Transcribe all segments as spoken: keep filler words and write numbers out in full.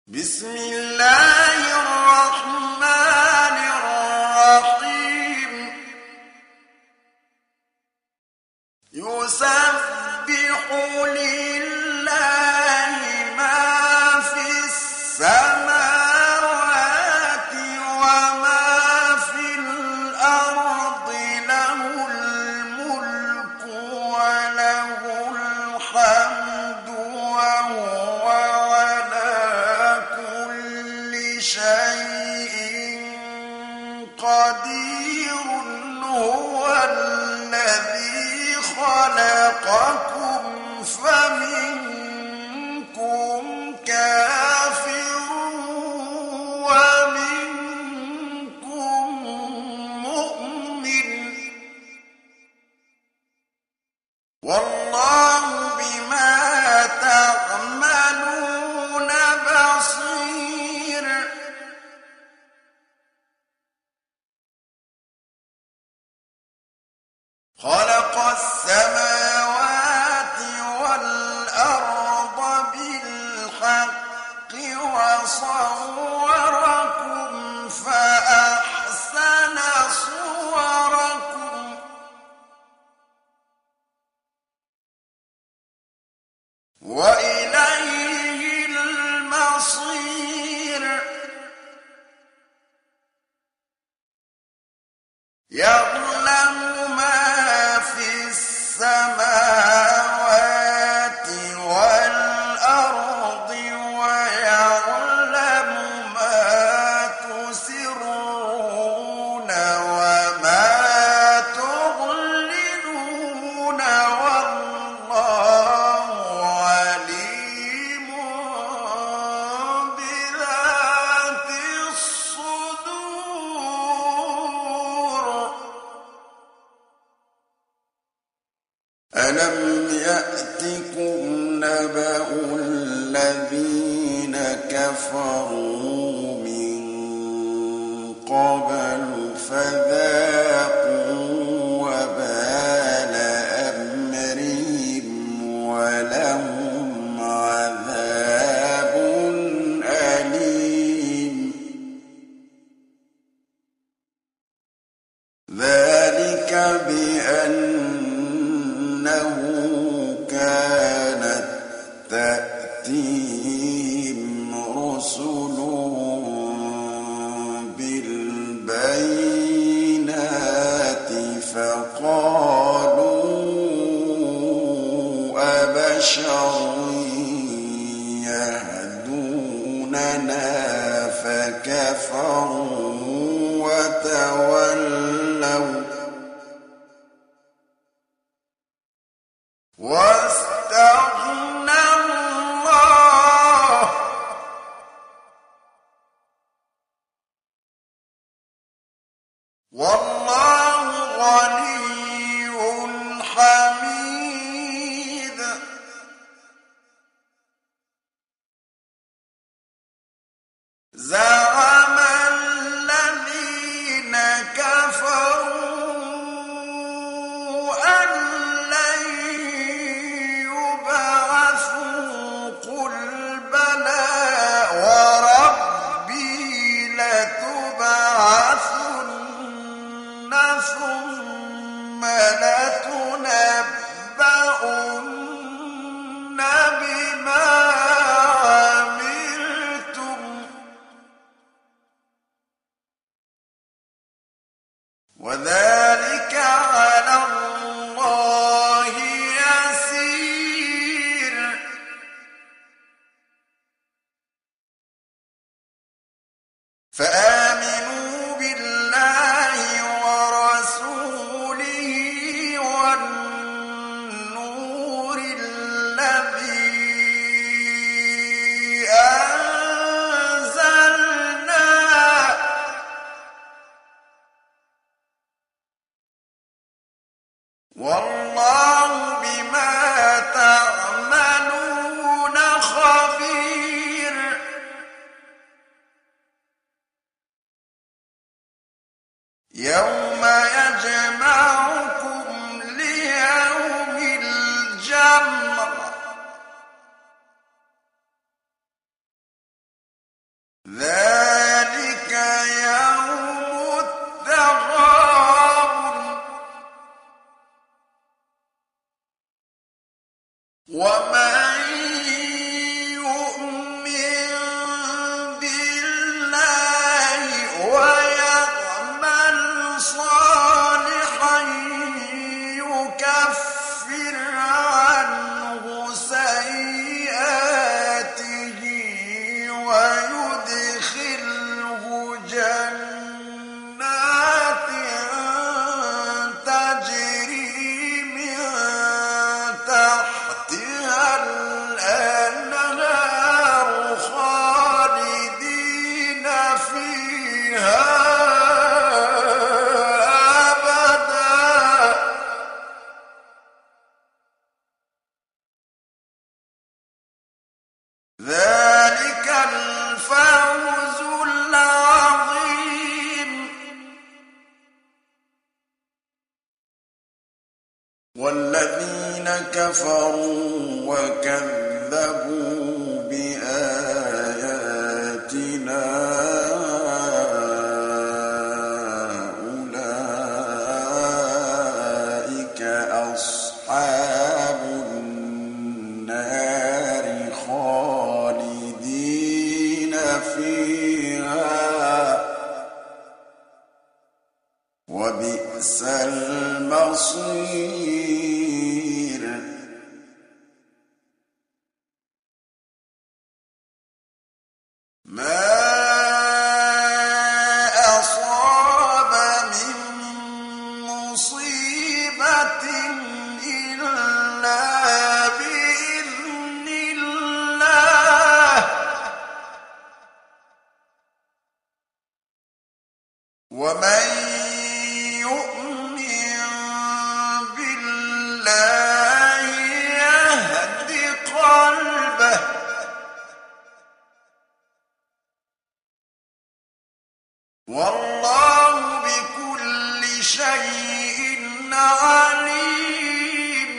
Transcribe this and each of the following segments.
بسم الله الرحمن الرحيم يسبح لله ما في السماوات وما في الأرض له الملك وله الحمد وهو على كل شيء قدير هو الذي خلقكم فمنكم كافر ومنكم مؤمن والله بما تعملون بصير خلق السماوات والأرض بالحق وصوركم فأحسن صوركم وإليه المصير يعلم ما في السماوات والأرض ويعلم ما تسرون وما تعلنون والله عليم بذات الصدور ألم يأتكم نبأ الذين كفروا من قبل فذاقوا وبال أمرهم ولهم عذاب أليم ذلك بأنه كانت تأتيهم رسلهم بالبينات فقالوا أبشر يهدوننا فكفروا وتولوا واستغنى الله والله غني حميد زعم الذين كفروا أن لن يبعثوا قل بلى وربي لتبعثن ثم لتنبؤن بما عملتم وذلك على الله يسير فآمنوا بالله ورسوله والنور الذي أنزلنا والله بما تعملون خبير والذين كفروا وكذبوا بآياتنا أولئك أصحاب النار خالدين فيها وبئس المصير. ما أصاب من مصيبة إلا بإذن الله ومن يؤمن بالله يهد قلبه والله بكل شيء عليم.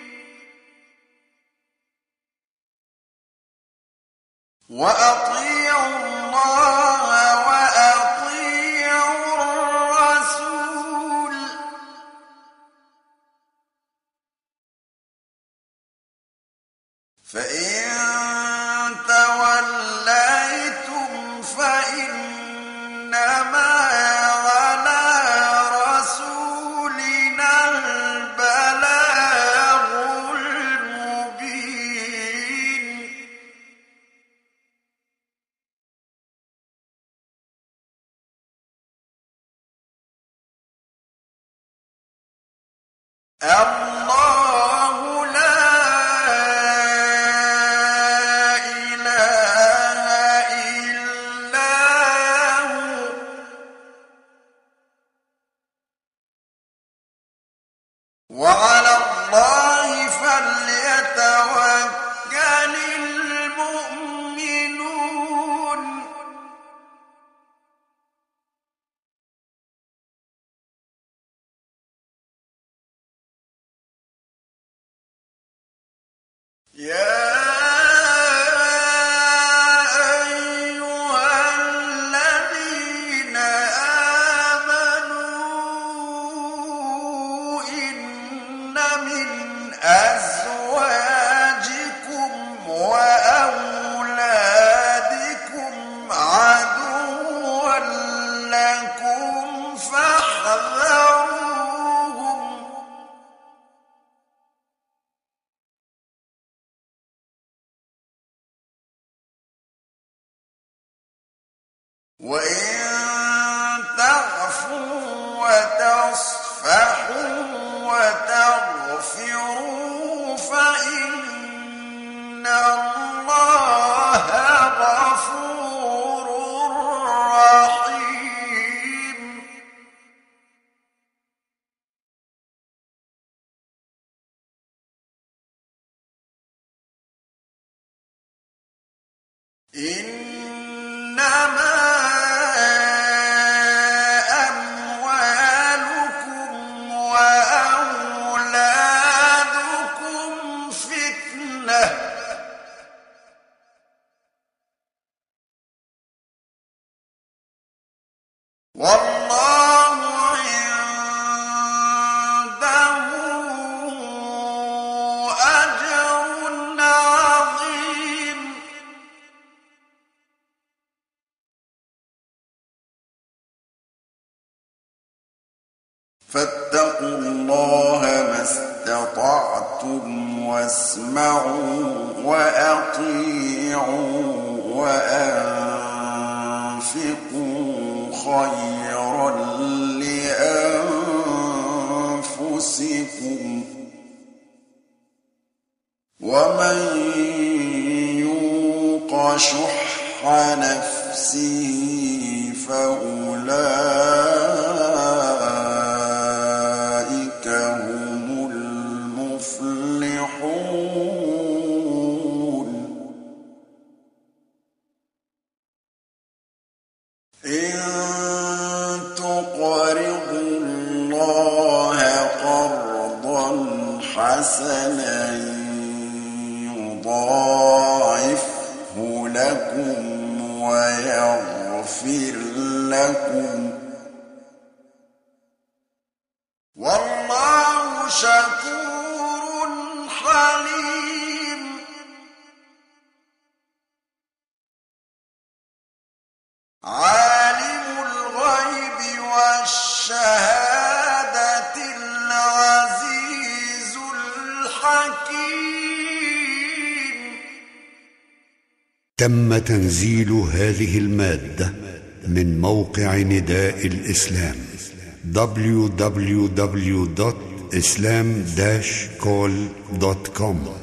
وأطيعوا الله وأطيعوا الرسول فإن توليتم فإنما على رسولنا البلاغ المبين. الله لا إله إلا هو وعلى الله فليتوكل المؤمنون. يا أيها الذين آمنوا إن من أزواجكم وأولادكم عدوا لكم فاحذروهم وإن تعفوا وتصفحوا وتغفروا فإن الله غفور رحيم. إنما أموالكم وأولادكم فتنة والله عنده أجر عظيم. فاتقوا الله ما استطعتم واسمعوا وأطيعوا وأنفقوا خيرا لأنفسكم ومن يوق شح نفسه فأولئك هم المفلحون. إن تقرضوا الله قرضا لكم ويغفر لكم والله شكور حليم عالم الغيب والشهادة العزيز الحكيم. تم تنزيل هذه المادة من موقع نداء الإسلام دبليو دبليو دبليو دوت islam dash call دوت كوم.